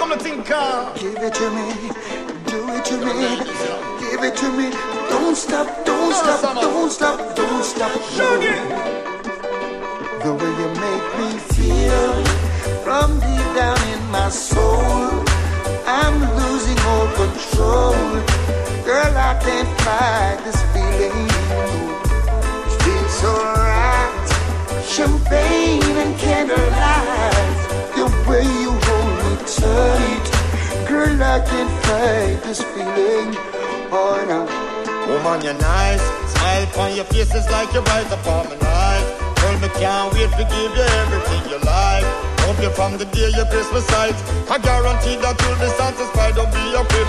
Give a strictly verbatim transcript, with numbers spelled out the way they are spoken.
on the thing car. Give it to me, do it to me, give it to me. Don't stop, don't stop, don't stop, don't stop. The way you make me feel from deep down in my soul, I'm losing all control. Girl, I can't fight this feeling. It feels so right. Champagne and candlelight, the way you hold me tight. Girl, I can't fight this feeling. Oh no. Woman, you're nice. Smile upon your face is like you're right upon my life. Girl, me can't wait to give you everything you like. Hope you from the day your Christmas sight. I guarantee that you'll be satisfied. Don't be afraid.